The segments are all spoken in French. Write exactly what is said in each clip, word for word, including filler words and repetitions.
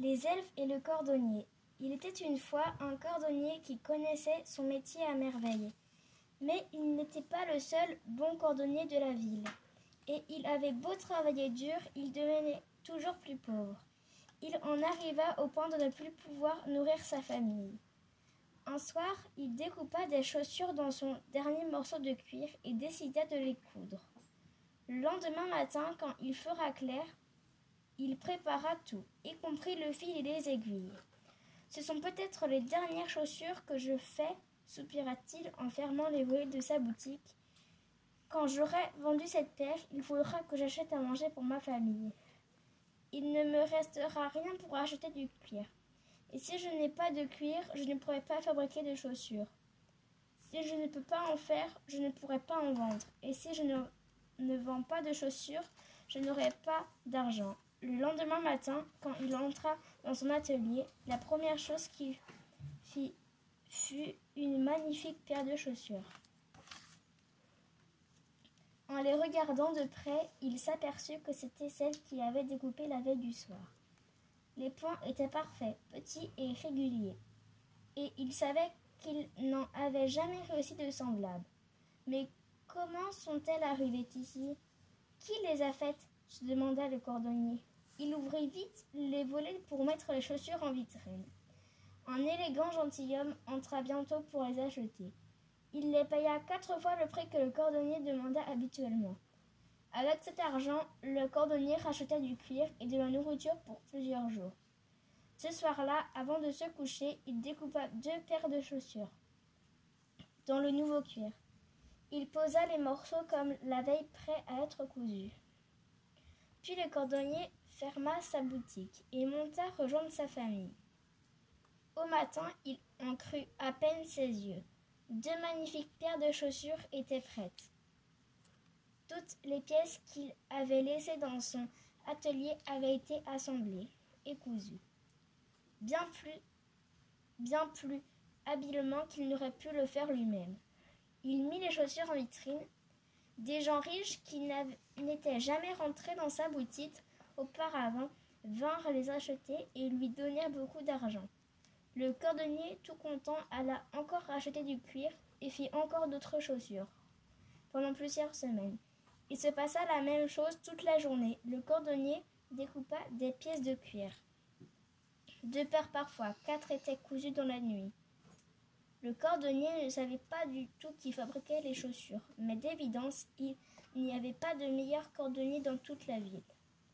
Les elfes et le cordonnier. Il était une fois un cordonnier qui connaissait son métier à merveille. Mais il n'était pas le seul bon cordonnier de la ville. Et il avait beau travailler dur, il devenait toujours plus pauvre. Il en arriva au point de ne plus pouvoir nourrir sa famille. Un soir, il découpa des chaussures dans son dernier morceau de cuir et décida de les coudre. Le lendemain matin, quand il fera clair, il prépara tout, y compris le fil et les aiguilles. « Ce sont peut-être les dernières chaussures que je fais, soupira-t-il en fermant les volets de sa boutique. Quand j'aurai vendu cette paire, il faudra que j'achète à manger pour ma famille. Il ne me restera rien pour acheter du cuir. Et si je n'ai pas de cuir, je ne pourrai pas fabriquer de chaussures. Si je ne peux pas en faire, je ne pourrai pas en vendre. Et si je ne, ne vends pas de chaussures, je n'aurai pas d'argent. » Le lendemain matin, quand il entra dans son atelier, la première chose qu'il fit fut une magnifique paire de chaussures. En les regardant de près, il s'aperçut que c'était celle qu'il avait découpée la veille du soir. Les points étaient parfaits, petits et réguliers, et il savait qu'il n'en avait jamais réussi de semblables. Mais comment sont-elles arrivées ici ? Qui les a faites ? Se demanda le cordonnier. Il ouvrit vite les volets pour mettre les chaussures en vitrine. Un élégant gentilhomme entra bientôt pour les acheter. Il les paya quatre fois le prix que le cordonnier demanda habituellement. Avec cet argent, le cordonnier racheta du cuir et de la nourriture pour plusieurs jours. Ce soir-là, avant de se coucher, il découpa deux paires de chaussures dans le nouveau cuir. Il posa les morceaux comme la veille prêts à être cousus. Puis le cordonnier ferma sa boutique et monta rejoindre sa famille. Au matin, il en crut à peine ses yeux. Deux magnifiques paires de chaussures étaient prêtes. Toutes les pièces qu'il avait laissées dans son atelier avaient été assemblées et cousues, bien plus, bien plus habilement qu'il n'aurait pu le faire lui-même. Il mit les chaussures en vitrine. Des gens riches qui n'étaient jamais rentrés dans sa boutique auparavant vinrent les acheter et lui donnèrent beaucoup d'argent. Le cordonnier, tout content, alla encore acheter du cuir et fit encore d'autres chaussures. Pendant plusieurs semaines, il se passa la même chose toute la journée. Le cordonnier découpa des pièces de cuir. Deux paires parfois, quatre étaient cousues dans la nuit. Le cordonnier ne savait pas du tout qui fabriquait les chaussures, mais d'évidence, il n'y avait pas de meilleur cordonnier dans toute la ville.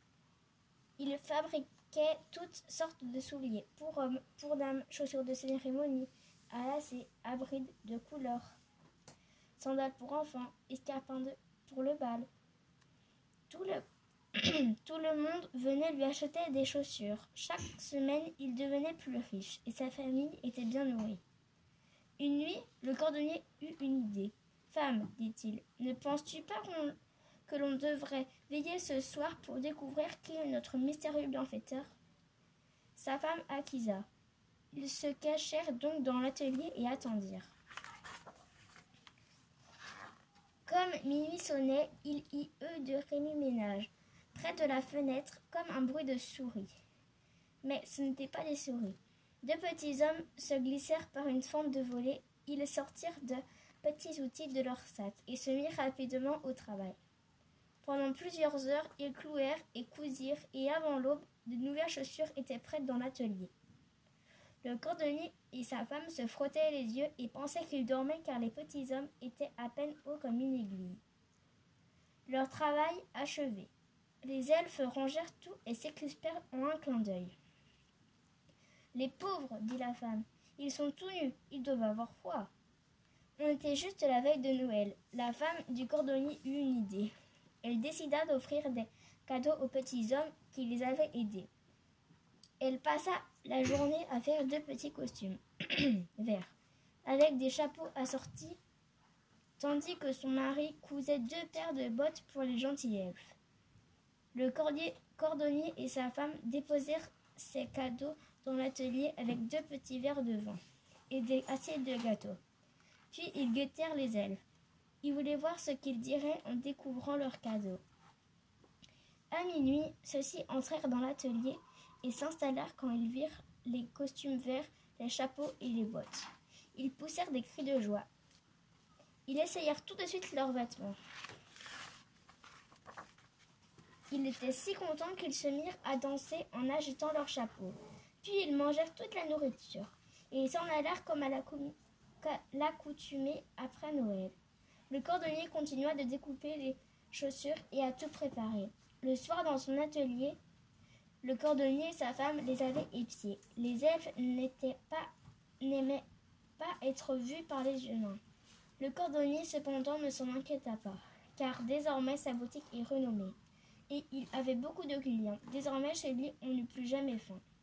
Il fabriquait toutes sortes de souliers, pour hommes, pour dames, chaussures de cérémonie, à lacets, à brides de couleur, sandales pour enfants, escarpins pour le bal. Tout le, tout le monde venait lui acheter des chaussures. Chaque semaine, il devenait plus riche et sa famille était bien nourrie. Une nuit, le cordonnier eut une idée. « Femme, dit-il, ne penses-tu pas qu'on, que l'on devrait veiller ce soir pour découvrir qui est notre mystérieux bienfaiteur ?» Sa femme acquiesça. Ils se cachèrent donc dans l'atelier et attendirent. Comme minuit sonnait, il y eut de remue-ménage, près de la fenêtre, comme un bruit de souris. Mais ce n'étaient pas des souris. Deux petits hommes se glissèrent par une fente de volet. Ils sortirent de petits outils de leur sac et se mirent rapidement au travail. Pendant plusieurs heures, ils clouèrent et cousirent, et avant l'aube, de nouvelles chaussures étaient prêtes dans l'atelier. Le cordonnier et sa femme se frottaient les yeux et pensaient qu'ils dormaient car les petits hommes étaient à peine hauts comme une aiguille. Leur travail achevé, les elfes rangèrent tout et s'excuspèrent en un clin d'œil. « Les pauvres, dit la femme, ils sont tout nus, ils doivent avoir froid. » On était juste la veille de Noël. La femme du cordonnier eut une idée. Elle décida d'offrir des cadeaux aux petits hommes qui les avaient aidés. Elle passa la journée à faire deux petits costumes verts, avec des chapeaux assortis, tandis que son mari cousait deux paires de bottes pour les gentils elfes. Le cordonnier et sa femme déposèrent ces cadeaux dans l'atelier avec deux petits verres de vin et des assiettes de gâteaux. Puis ils guettèrent les elfes. Ils voulaient voir ce qu'ils diraient en découvrant leurs cadeaux. À minuit, ceux-ci entrèrent dans l'atelier et s'installèrent quand ils virent les costumes verts, les chapeaux et les bottes. Ils poussèrent des cris de joie. Ils essayèrent tout de suite leurs vêtements. Ils étaient si contents qu'ils se mirent à danser en agitant leurs chapeaux. Puis ils mangèrent toute la nourriture, et ils s'en allèrent comme à l'accoutumée après Noël. Le cordonnier continua de découper les chaussures et à tout préparer. Le soir, dans son atelier, le cordonnier et sa femme les avaient épiés. Les elfes n'étaient pas, n'aimaient pas être vus par les humains. Le cordonnier, cependant, ne s'en inquiéta pas, car désormais sa boutique est renommée, et il avait beaucoup de clients. Désormais, chez lui, on n'eut plus jamais faim.